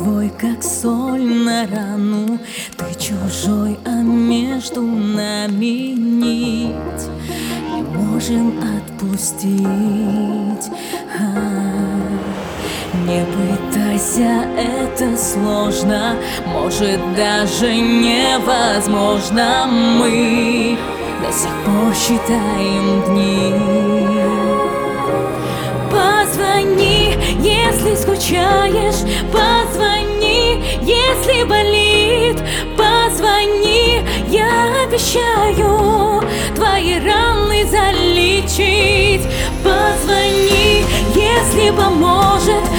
другой, как соль на рану. Ты чужой, а между нами нить не можем отпустить. Не пытайся, это сложно, может даже невозможно. Мы до сих пор считаем дни. Позвони, если скучаешь, позвони, если болит, позвони, я обещаю твои раны залечить. Позвони, если поможет